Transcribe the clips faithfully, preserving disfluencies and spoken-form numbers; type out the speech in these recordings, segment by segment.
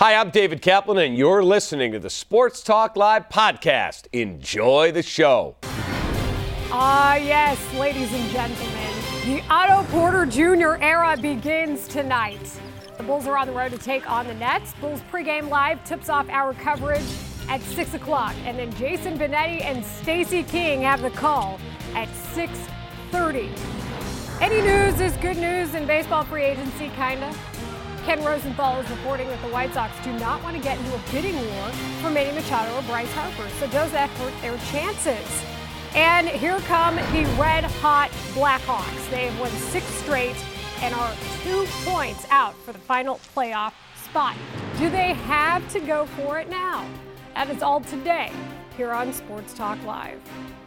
Hi, I'm David Kaplan, and you're listening to the Sports Talk Live podcast. Enjoy the show. Ah, yes, ladies and gentlemen, the Otto Porter Junior era begins tonight. The Bulls are on the road to take on the Nets. Bulls pregame live tips off our coverage at six o'clock, and then Jason Benetti and Stacey King have the call at six thirty. Any news is good news in baseball free agency, kinda. Ken Rosenthal is reporting that the White Sox do not want to get into a bidding war for Manny Machado or Bryce Harper, so does that hurt their chances? And here come the red-hot Blackhawks. They have won six straight and are two points out for the final playoff spot. Do they have to go for it now? That is all today here on Sports Talk Live.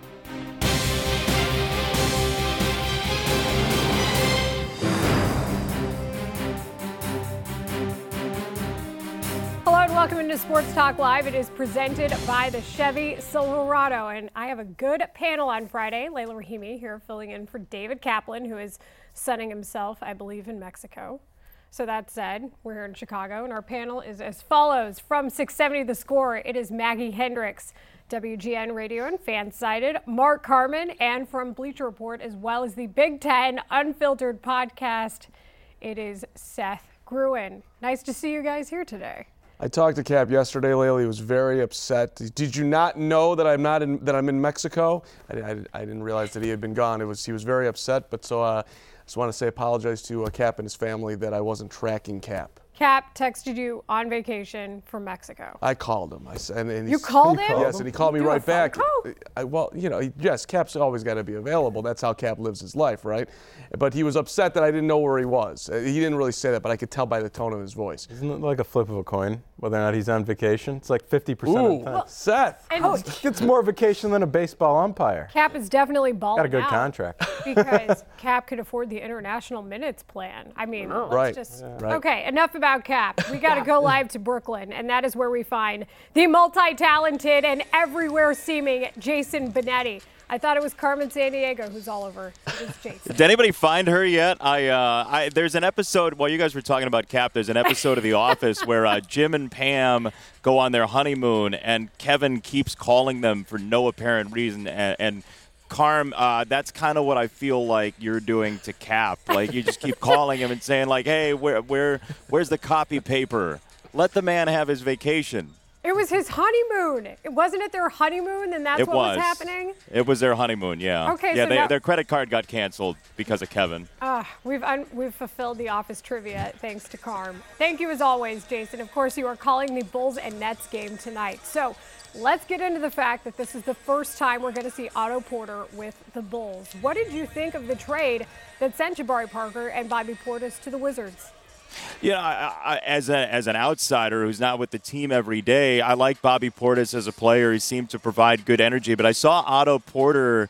Hello and welcome into Sports Talk Live. It is presented by the Chevy Silverado, and I have a good panel on Friday. Layla Rahimi here filling in for David Kaplan, who is sunning himself, I believe, in Mexico. So that said, we're here in Chicago, and our panel is as follows. From six seventy The Score, it is Maggie Hendricks, W G N Radio and Fansided, Mark Carman, and from Bleacher Report, as well as the Big Ten Unfiltered podcast, it is Seth Gruen. Nice to see you guys here today. I talked to Cap yesterday, Layla. He was very upset. Did you not know that I'm not in that I'm in Mexico? I, I, I didn't realize that he had been gone. It was he was very upset. But so uh, I just want to say apologize to uh, Cap and his family that I wasn't tracking Cap. Cap texted you on vacation from Mexico. I called him. I said, and, and you called him? Yes, and he called me Do right back. Call? I, well, you know, yes, Cap's always got to be available. That's how Cap lives his life, right? But he was upset that I didn't know where he was. He didn't really say that, but I could tell by the tone of his voice. Isn't it like a flip of a coin, whether or not he's on vacation? It's like fifty percent Ooh, of the time. Well, Seth. How gets more vacation than a baseball umpire? Cap is definitely balling Got a good out contract. because Cap could afford the international minutes plan. I mean, let's right. just yeah. right. Okay, enough about Cap. We got to go live to Brooklyn, and that is where we find the multi-talented and everywhere seeming Jason Benetti. I thought it was Carmen Sandiego who's all over. It's Jason. Did anybody find her yet? I, uh, I there's an episode while you guys were talking about Cap. There's an episode of The Office where uh, Jim and Pam go on their honeymoon, and Kevin keeps calling them for no apparent reason, and. and Carm, uh, that's kind of what I feel like you're doing to Cap. Like, you just keep calling him and saying, like, hey, where, where, where's the copy paper? Let the man have his vacation. It was his honeymoon. Wasn't it their honeymoon, and that's it what was. was happening? It was their honeymoon, yeah. Okay, yeah, so they, now- their credit card got canceled because of Kevin. Uh, we've un- we've fulfilled the office trivia thanks to Carm. Thank you as always, Jason. Of course, you are calling the Bulls and Nets game tonight. So let's get into the fact that this is the first time we're going to see Otto Porter with the Bulls. What did you think of the trade that sent Jabari Parker and Bobby Portis to the Wizards? You know, I, I, as a as an outsider who's not with the team every day, I like Bobby Portis as a player. He seemed to provide good energy. But I saw Otto Porter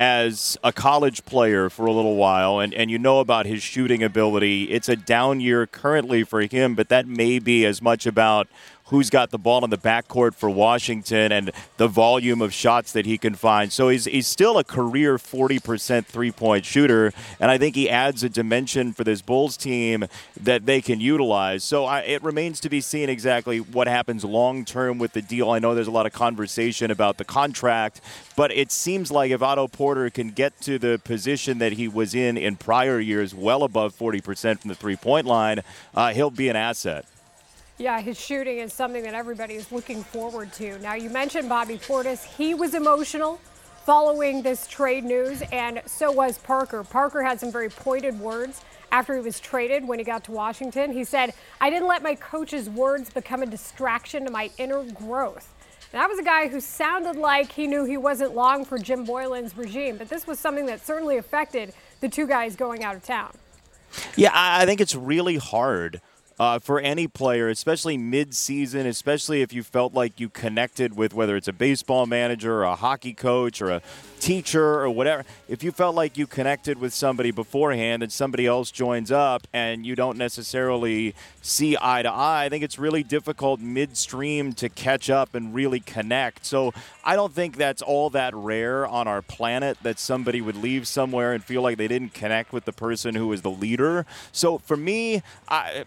as a college player for a little while, and, and you know about his shooting ability. It's a down year currently for him, but that may be as much about who's got the ball in the backcourt for Washington and the volume of shots that he can find. So he's he's still a career forty percent three-point shooter, and I think he adds a dimension for this Bulls team that they can utilize. So I, it remains to be seen exactly what happens long-term with the deal. I know there's a lot of conversation about the contract, but it seems like if Otto Porter can get to the position that he was in in prior years, well above forty percent from the three-point line, uh, he'll be an asset. Yeah, his shooting is something that everybody is looking forward to. Now, you mentioned Bobby Portis. He was emotional following this trade news, and so was Parker. Parker had some very pointed words after he was traded when he got to Washington. He said, I didn't let my coach's words become a distraction to my inner growth. And that was a guy who sounded like he knew he wasn't long for Jim Boylan's regime, but this was something that certainly affected the two guys going out of town. Yeah, I think it's really hard Uh, for any player, especially mid-season, especially if you felt like you connected with whether it's a baseball manager or a hockey coach or a teacher or whatever. If you felt like you connected with somebody beforehand and somebody else joins up and you don't necessarily see eye to eye, I think it's really difficult midstream to catch up and really connect. So I don't think that's all that rare on our planet that somebody would leave somewhere and feel like they didn't connect with the person who was the leader. So for me, I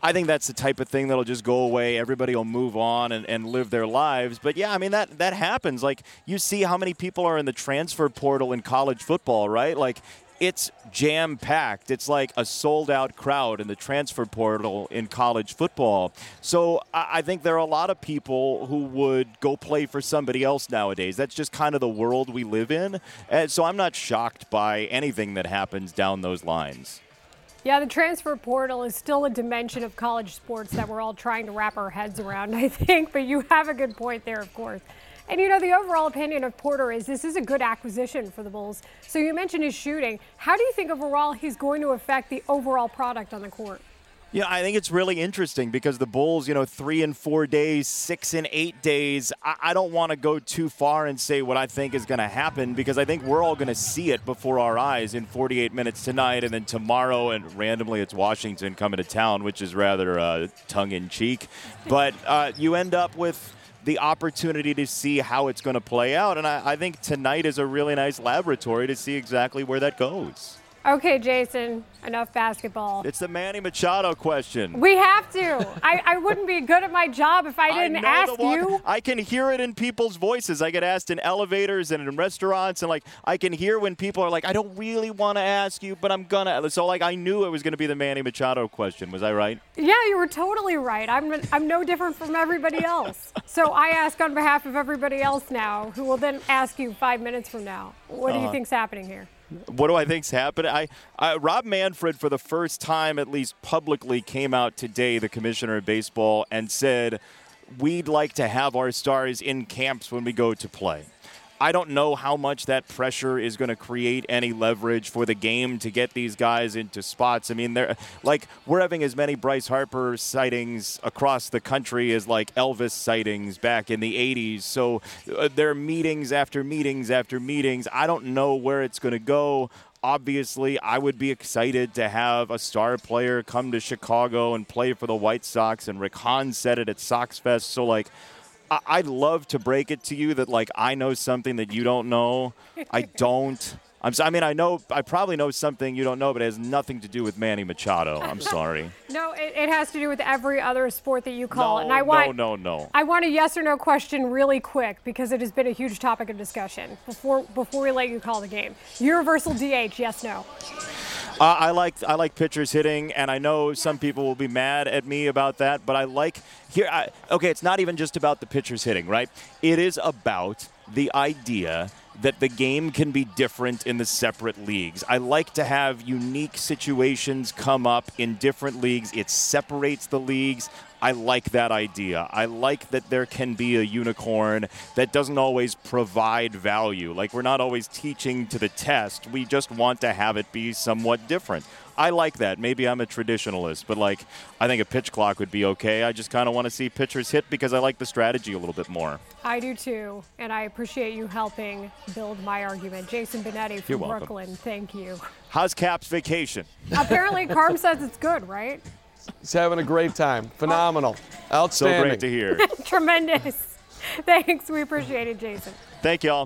I think that's the type of thing that'll just go away. Everybody will move on and, and live their lives. But, yeah, I mean, that, that happens. Like, you see how many people are in the transfer portal in college football, right? Like, it's jam-packed. It's like a sold-out crowd in the transfer portal in college football. So I, I think there are a lot of people who would go play for somebody else nowadays. That's just kind of the world we live in. And so I'm not shocked by anything that happens down those lines. Yeah, the transfer portal is still a dimension of college sports that we're all trying to wrap our heads around, I think. But you have a good point there, of course. And, you know, the overall opinion of Porter is this is a good acquisition for the Bulls. So you mentioned his shooting. How do you think overall he's going to affect the overall product on the court? Yeah, I think it's really interesting because the Bulls, you know, three and four days, six and eight days. I, I don't want to go too far and say what I think is going to happen because I think we're all going to see it before our eyes in forty-eight minutes tonight and then tomorrow. And randomly it's Washington coming to town, which is rather uh, tongue-in-cheek. But uh, you end up with the opportunity to see how it's going to play out. And I, I think tonight is a really nice laboratory to see exactly where that goes. Okay, Jason, enough basketball. It's the Manny Machado question. We have to. I, I wouldn't be good at my job if I didn't I ask you. I can hear it in people's voices. I get asked in elevators and in restaurants, and like I can hear when people are like, I don't really want to ask you, but I'm going to. So like I knew it was going to be the Manny Machado question. Was I right? Yeah, you were totally right. I'm, I'm no different from everybody else. So I ask on behalf of everybody else now, who will then ask you five minutes from now. What do you uh, think's happening here? What do I think's happening? I, I, Rob Manfred, for the first time, at least publicly, came out today, the commissioner of baseball, and said, we'd like to have our stars in camps when we go to play. I don't know how much that pressure is going to create any leverage for the game to get these guys into spots. I mean, they're like we're having as many Bryce Harper sightings across the country as like Elvis sightings back in the eighties. So uh, there are meetings after meetings after meetings. I don't know where it's going to go. Obviously, I would be excited to have a star player come to Chicago and play for the White Sox, and Rick Hahn said it at Sox Fest. So, like, I'd love to break it to you that, like, I know something that you don't know. I don't. I'm, I mean, I know, I probably know something you don't know, but it has nothing to do with Manny Machado. I'm sorry. No, it, it has to do with every other sport that you call. No, and I want, no, no, no. I want a yes or no question really quick because it has been a huge topic of discussion before before we let you call the game. Universal D H, yes, no. Uh, I like I like pitchers hitting, and I know some people will be mad at me about that, but I like here. I, okay, it's not even just about the pitchers hitting, right? It is about the idea that the game can be different in the separate leagues. I like to have unique situations come up in different leagues. It separates the leagues. I like that idea. I like that there can be a unicorn that doesn't always provide value. Like, we're not always teaching to the test. We just want to have it be somewhat different. I like that. Maybe I'm a traditionalist, but, like, I think a pitch clock would be okay. I just kind of want to see pitchers hit because I like the strategy a little bit more. I do, too, and I appreciate you helping build my argument. Jason Benetti from Brooklyn, thank you. How's Cap's vacation? Apparently, Carm says it's good, right? He's having a great time. Phenomenal. Outstanding. So great to hear. Tremendous. Thanks. We appreciate it, Jason. Thank y'all.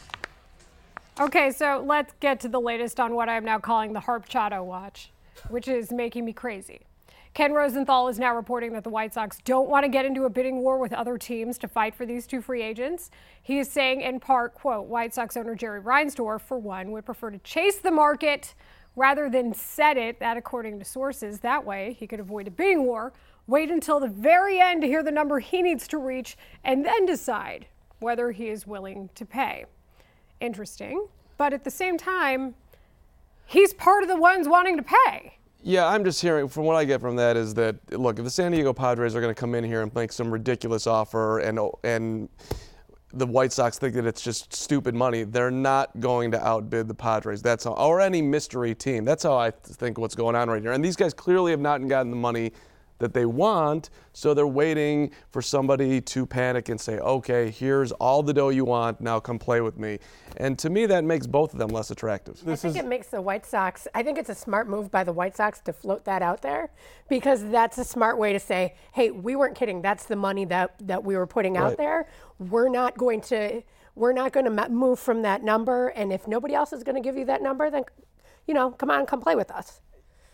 Okay, so let's get to the latest on what I'm now calling the Harpchado watch, which is making me crazy. Ken Rosenthal is now reporting that the White Sox don't want to get into a bidding war with other teams to fight for these two free agents. He is saying, in part, quote, White Sox owner Jerry Reinsdorf, for one, would prefer to chase the market rather than set it, that according to sources. That way, he could avoid a bidding war, wait until the very end to hear the number he needs to reach, and then decide whether he is willing to pay. Interesting. But at the same time, he's part of the ones wanting to pay. Yeah, I'm just hearing, from what I get from that is that, look, if the San Diego Padres are going to come in here and make some ridiculous offer and and the White Sox think that it's just stupid money, they're not going to outbid the Padres. That's how, or any mystery team. That's how I think what's going on right here. And these guys clearly have not gotten the money that they want, so they're waiting for somebody to panic and say, okay, here's all the dough you want, now come play with me. And to me, that makes both of them less attractive. I think it makes the White Sox, I think it's a smart move by the White Sox to float that out there, because that's a smart way to say, hey, we weren't kidding, that's the money that, that we were putting out Right. there. We're not going to, we're not going to move from that number, and if nobody else is going to give you that number, then, you know, come on, come play with us.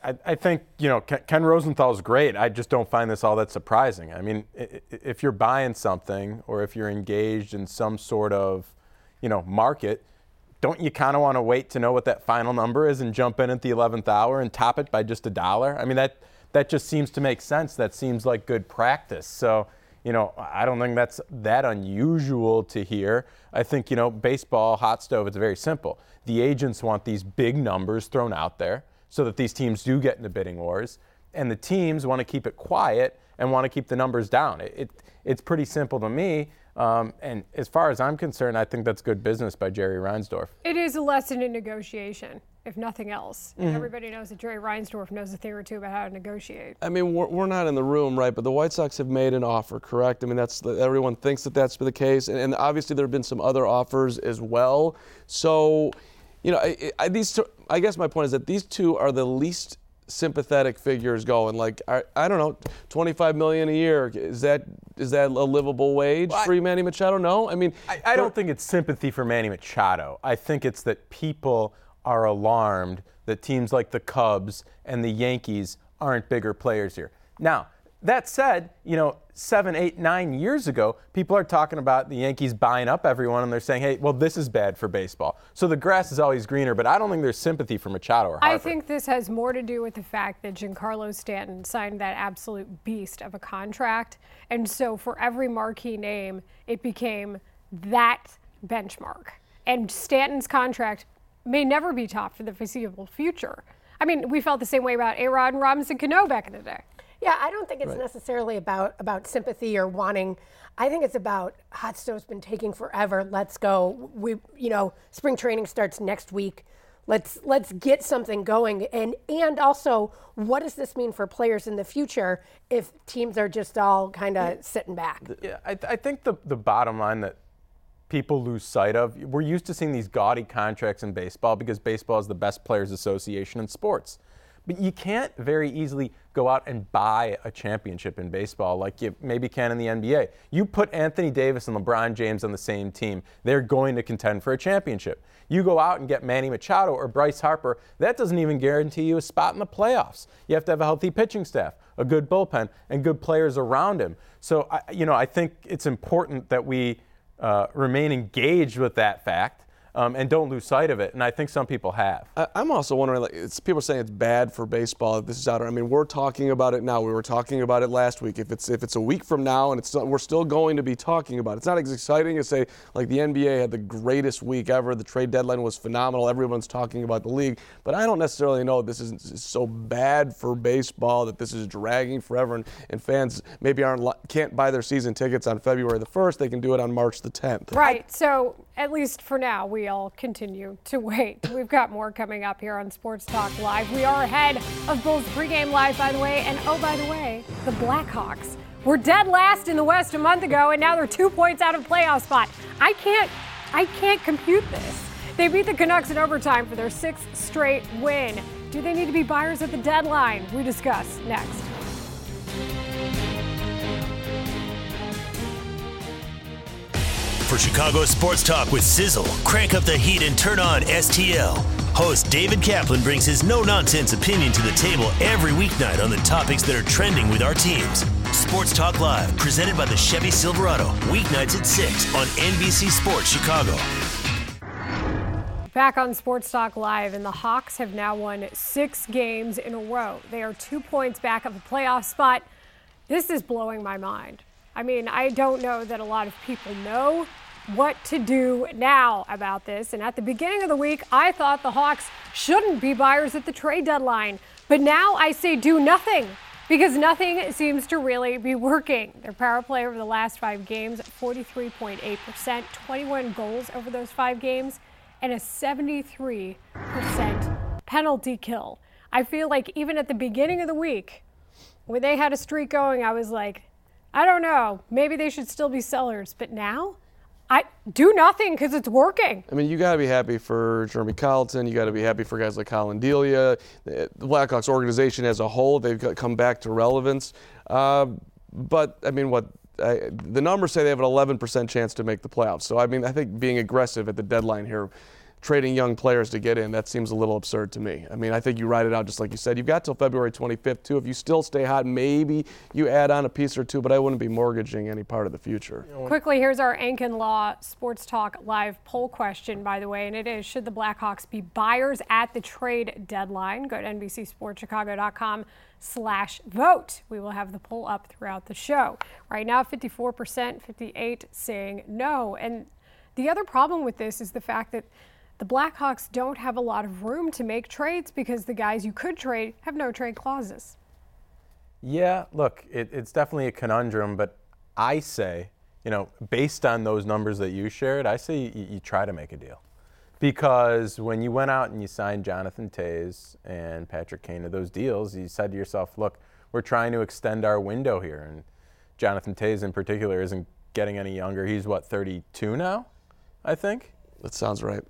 I, I think, you know, Ken, Ken Rosenthal is great. I just don't find this all that surprising. I mean, if you're buying something or if you're engaged in some sort of, you know, market, don't you kind of want to wait to know what that final number is and jump in at the eleventh hour and top it by just a dollar? I mean, that that just seems to make sense. That seems like good practice. So, you know, I don't think that's that unusual to hear. I think, you know, baseball, hot stove, it's very simple. The agents want these big numbers thrown out there so that these teams do get into bidding wars. And the teams want to keep it quiet and want to keep the numbers down. It, it It's pretty simple to me. Um, and as far as I'm concerned, I think that's good business by Jerry Reinsdorf. It is a lesson in negotiation, if nothing else. Mm-hmm. Everybody knows that Jerry Reinsdorf knows a thing or two about how to negotiate. I mean, we're, we're not in the room, right? But the White Sox have made an offer, correct? I mean, that's everyone thinks that that's the case, and, and obviously there have been some other offers as well. So, you know, I, I, these two, I guess my point is that these two are the least sympathetic figures going. Like, I, I don't know, twenty-five million dollars a year. Is that is that a livable wage well, for Manny Machado? No, I mean, I, I don't think it's sympathy for Manny Machado. I think it's that people are alarmed that teams like the Cubs and the Yankees aren't bigger players here. Now, that said, you know, seven, eight, nine years ago, people are talking about the Yankees buying up everyone, and they're saying, hey, well, this is bad for baseball. So the grass is always greener, but I don't think there's sympathy for Machado or Harper. I think this has more to do with the fact that Giancarlo Stanton signed that absolute beast of a contract. And so for every marquee name, it became that benchmark. And Stanton's contract may never be topped for the foreseeable future. I mean, we felt the same way about A-Rod and Robinson Cano back in the day. Yeah, I don't think it's Right. necessarily about about sympathy or wanting. I think it's about hot stove's been taking forever. Let's go. We, you know, spring training starts next week. Let's let's get something going. And and also, what does this mean for players in the future if teams are just all kind of sitting back? Yeah, I, I think the, the bottom line that people lose sight of, we're used to seeing these gaudy contracts in baseball because baseball is the best players association in sports. But you can't very easily go out and buy a championship in baseball like you maybe can in the N B A. You put Anthony Davis and LeBron James on the same team, they're going to contend for a championship. You go out and get Manny Machado or Bryce Harper, that doesn't even guarantee you a spot in the playoffs. You have to have a healthy pitching staff, a good bullpen, and good players around him. So, I, you know, I think it's important that we uh, remain engaged with that fact. Um, and don't lose sight of it, and I think some people have. I, I'm also wondering, like, it's, people are saying it's bad for baseball if this is out. I mean, we're talking about it now. We were talking about it last week. If it's if it's a week from now, and it's we're still going to be talking about it. It's not as exciting as, say, like the N B A had the greatest week ever. The trade deadline was phenomenal. Everyone's talking about the league. But I don't necessarily know this isn't so bad for baseball that this is dragging forever, and, and fans maybe aren't can't buy their season tickets on February the first. They can do it on March the tenth. Right. So at least for now, we all continue to wait. We've got more coming up here on Sports Talk Live. We are ahead of Bulls pregame live, by the way. And oh, by the way, the Blackhawks were dead last in the West a month ago, and now they're two points out of playoff spot. I can't, I can't compute this. They beat the Canucks in overtime for their sixth straight win. Do they need to be buyers at the deadline? We discuss next. For Chicago Sports Talk with Sizzle, crank up the heat and turn on S T L. Host David Kaplan brings his no-nonsense opinion to the table every weeknight on the topics that are trending with our teams. Sports Talk Live, presented by the Chevy Silverado, weeknights at six on N B C Sports Chicago. Back on Sports Talk Live, and the Hawks have now won six games in a row. They are two points back of a playoff spot. This is blowing my mind. I mean, I don't know that a lot of people know what to do now about this. And at the beginning of the week, I thought the Hawks shouldn't be buyers at the trade deadline. But now I say do nothing, because nothing seems to really be working. Their power play over the last five games, forty-three point eight percent, twenty-one goals over those five games, and a seventy-three percent penalty kill. I feel like even at the beginning of the week, when they had a streak going, I was like, I don't know, maybe they should still be sellers. But now, I do nothing because it's working. I mean, you got to be happy for Jeremy Colleton. You got to be happy for guys like Colin Delia. The Blackhawks organization as a whole, they've got, come back to relevance. Uh, but, I mean, what I, the numbers say they have an eleven percent chance to make the playoffs. So, I mean, I think being aggressive at the deadline here trading young players to get in. That seems a little absurd to me. I mean, I think you ride it out just like you said. You've got till February twenty-fifth, too. If you still stay hot, maybe you add on a piece or two, but I wouldn't be mortgaging any part of the future. Quickly, here's our Ankin Law Sports Talk live poll question, by the way, and it is, should the Blackhawks be buyers at the trade deadline? Go to N B C Sports Chicago dot com slash vote. We will have the poll up throughout the show. Right now, fifty-four percent, fifty-eight saying no. And the other problem with this is the fact that the Blackhawks don't have a lot of room to make trades because the guys you could trade have no trade clauses. Yeah, look, it, it's definitely a conundrum, but I say, you know, based on those numbers that you shared, I say you, you try to make a deal. Because when you went out and you signed Jonathan Toews and Patrick Kane to those deals, you said to yourself, look, we're trying to extend our window here. And Jonathan Toews in particular isn't getting any younger. He's, what, thirty-two now, I think? That sounds right.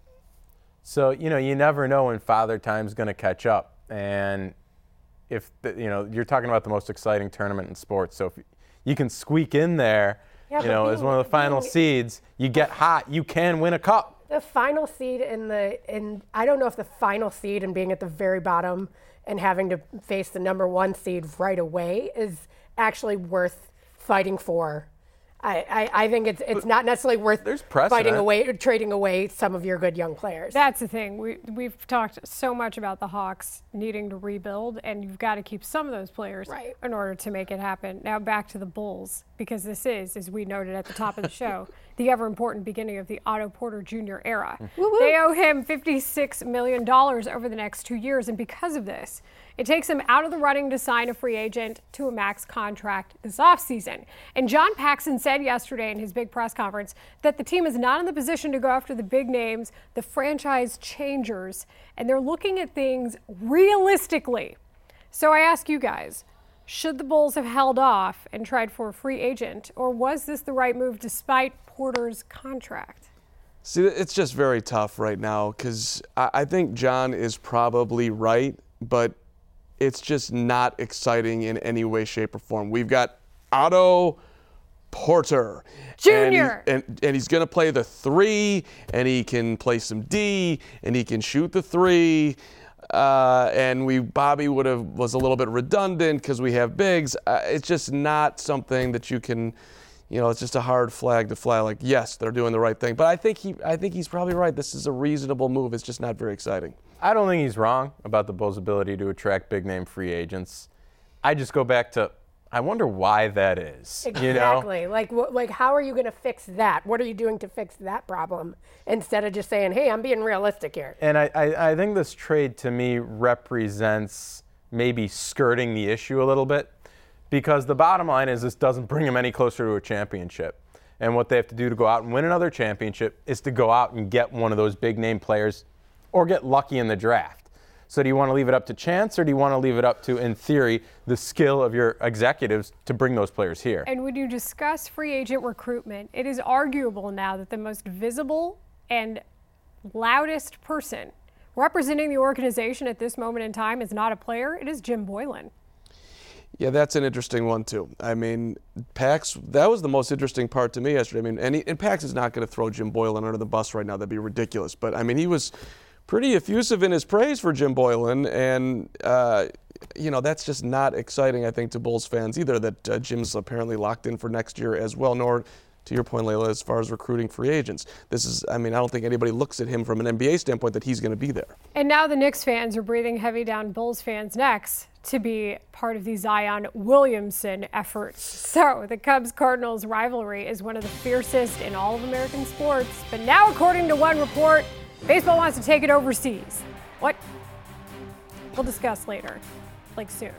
So, you know, you never know when Father Time's going to catch up. And if, the, you know, you're talking about the most exciting tournament in sports. So if you can squeak in there, Yeah, you know, being, as one of the final being, seeds, you get hot, you can win a cup. The final seed in the, in I don't know if the final seed and being at the very bottom and having to face the number one seed right away is actually worth fighting for. I, I, I think it's it's not necessarily worth There's fighting precedent. away, trading away some of your good young players. That's the thing. We, we've talked so much about the Hawks needing to rebuild, and you've got to keep some of those players Right. in order to make it happen. Now back to the Bulls, because this is, as we noted at the top of the show, the ever-important beginning of the Otto Porter Junior era. They owe him fifty-six million dollars over the next two years, and because of this, it takes him out of the running to sign a free agent to a max contract this offseason. And John Paxson said yesterday in his big press conference that the team is not in the position to go after the big names, the franchise changers, and they're looking at things realistically. So I ask you guys, should the Bulls have held off and tried for a free agent, or was this the right move despite Porter's contract? See, it's just very tough right now because I, I think John is probably right, but it's just not exciting in any way, shape, or form. We've got Otto Porter. Junior. And, he, and, and he's going to play the three, and he can play some D, and he can shoot the three. Uh, and we Bobby would have was a little bit redundant because we have bigs. Uh, it's just not something that you can, you know, it's just a hard flag to fly. Like, yes, they're doing the right thing. But I think he, I think he's probably right. This is a reasonable move. It's just not very exciting. I don't think he's wrong about the Bulls' ability to attract big-name free agents. I just go back to, I wonder why that is. Exactly. You know? Like, wh- like, how are you going to fix that? What are you doing to fix that problem instead of just saying, "Hey, I'm being realistic here"? And I, I, I think this trade to me represents maybe skirting the issue a little bit, because the bottom line is this doesn't bring them any closer to a championship. And what they have to do to go out and win another championship is to go out and get one of those big-name players or get lucky in the draft. So do you want to leave it up to chance, or do you want to leave it up to, in theory, the skill of your executives to bring those players here? And when you discuss free agent recruitment, it is arguable now that the most visible and loudest person representing the organization at this moment in time is not a player, it is Jim Boylen. Yeah, that's an interesting one, too. I mean, Pax, that was the most interesting part to me yesterday. I mean, and, he, and Pax is not going to throw Jim Boylen under the bus right now. That'd be ridiculous. But, I mean, he was pretty effusive in his praise for Jim Boylen, and, uh, you know, that's just not exciting, I think, to Bulls fans either, that uh, Jim's apparently locked in for next year as well, nor, to your point, Layla, as far as recruiting free agents. This is, I mean, I don't think anybody looks at him from an N B A standpoint that he's going to be there. And now the Knicks fans are breathing heavy down Bulls fans' necks to be part of the Zion Williamson efforts. So the Cubs-Cardinals rivalry is one of the fiercest in all of American sports. But now, according to one report, baseball wants to take it overseas. What? We'll discuss later, like soon.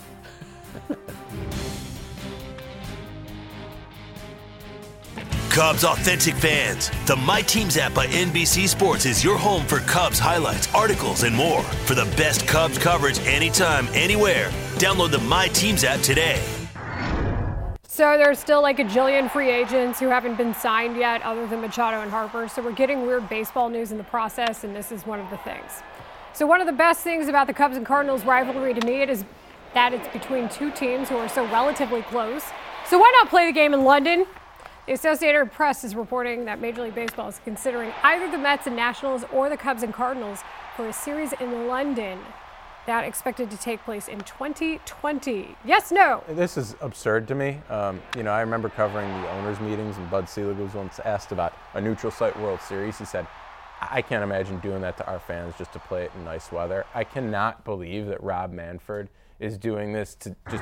Cubs authentic fans, the My Teams app by N B C Sports is your home for Cubs highlights, articles, and more. For the best Cubs coverage anytime, anywhere, download the My Teams app today. So there's still like a jillion free agents who haven't been signed yet other than Machado and Harper. So we're getting weird baseball news in the process, and this is one of the things. So one of the best things about the Cubs and Cardinals rivalry to me it is that it's between two teams who are so relatively close. So why not play the game in London? The Associated Press is reporting that Major League Baseball is considering either the Mets and Nationals or the Cubs and Cardinals for a series in London. That expected to take place in twenty twenty. Yes, no? This is absurd to me. Um, you know, I remember covering the owners' meetings, and Bud Selig was once asked about a neutral site World Series. He said, I can't imagine doing that to our fans just to play it in nice weather. I cannot believe that Rob Manfred is doing this to just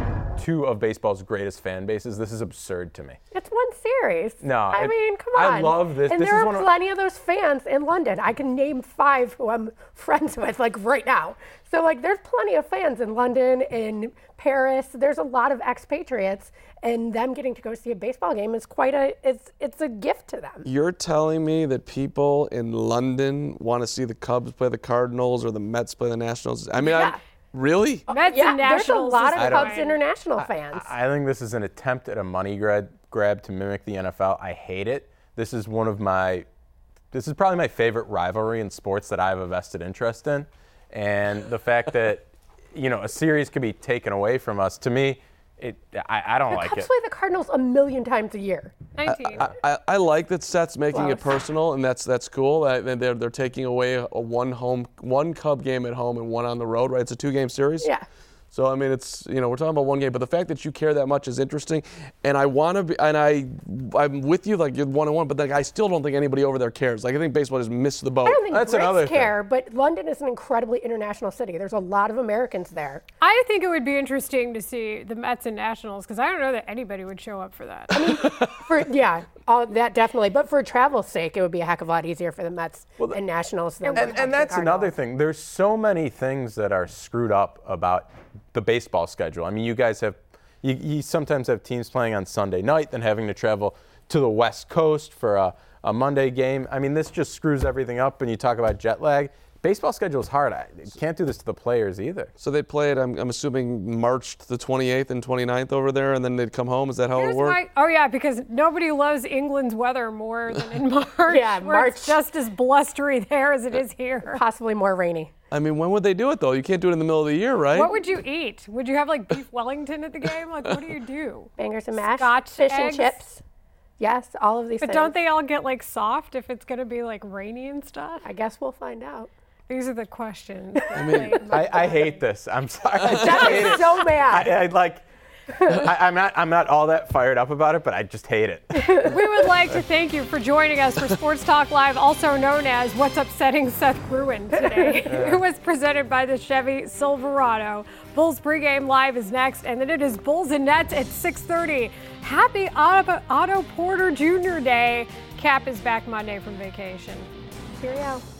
two of baseball's greatest fan bases. This is absurd to me. It's one series. No, I it, mean, come on. I love this. And this there is are one of, plenty of those fans in London. I can name five who I'm friends with, like right now. So, like, there's plenty of fans in London, in Paris. There's a lot of expatriates, and them getting to go see a baseball game is quite a it's it's a gift to them. You're telling me that people in London want to see the Cubs play the Cardinals or the Mets play the Nationals? I mean, Yeah. I, really? Mets Yeah, and there's a Nationals. lot is of fine. Cubs International fans. I think this is an attempt at a money grab, grab to mimic the N F L. I hate it. This is one of my, this is probably my favorite rivalry in sports that I have a vested interest in. And the fact that, you know, a series could be taken away from us, to me, it I, I don't the like Cubs it. play the Cardinals a million times a year. nineteen. I, I, I like that Seth's making it Close. personal, and that's that's cool. Uh, They're they're taking away a, a one home, one Cub game at home and one on the road, right? It's a two-game series. Yeah. So I mean, it's you know we're talking about one game, but the fact that you care that much is interesting, and I want to be, and I I'm with you like you're one on one, but like I still don't think anybody over there cares. Like I think baseball just missed the boat. I don't think That's another Brits care, but London is an incredibly international city. There's a lot of Americans there. I think it would be interesting to see the Mets and Nationals because I don't know that anybody would show up for that. For yeah, all that definitely. But for travel's sake, it would be a heck of a lot easier for the Mets and Nationals than the And, Cubs and that's Cardinals. another thing. There's so many things that are screwed up about the baseball schedule. I mean, you guys have, you, you sometimes have teams playing on Sunday night, then having to travel to the West Coast for a, a Monday game. I mean, this just screws everything up when you talk about jet lag. Baseball schedule is hard. I can't do this to the players either. So they play it. I'm, I'm assuming March the twenty-eighth and twenty-ninth over there, and then they'd come home. Is that how Here's it works? my, oh yeah, because nobody loves England's weather more than in March. Yeah, where March. It's just as blustery there as it is here. Possibly more rainy. I mean, when would they do it though? You can't do it in the middle of the year, right? What would you eat? Would you have like beef Wellington at the game? Like, what do you do? Bangers and mash, Scotch fish eggs? and chips. Yes, all of these But things. don't they all get like soft if it's going to be like rainy and stuff? I guess we'll find out. These are the questions. I mean, I, I hate this. I'm sorry. I just That hate is it. so mad. I, I like. I, I'm not. I'm not all that fired up about it, but I just hate it. We would like to thank you for joining us for Sports Talk Live, also known as What's Upsetting Seth Gruen today. It was presented by the Chevy Silverado. Bulls pregame live is next, and then it is Bulls and Nets at six thirty. Happy Otto, Otto Porter Junior Day. Cap is back Monday from vacation. Cheerio.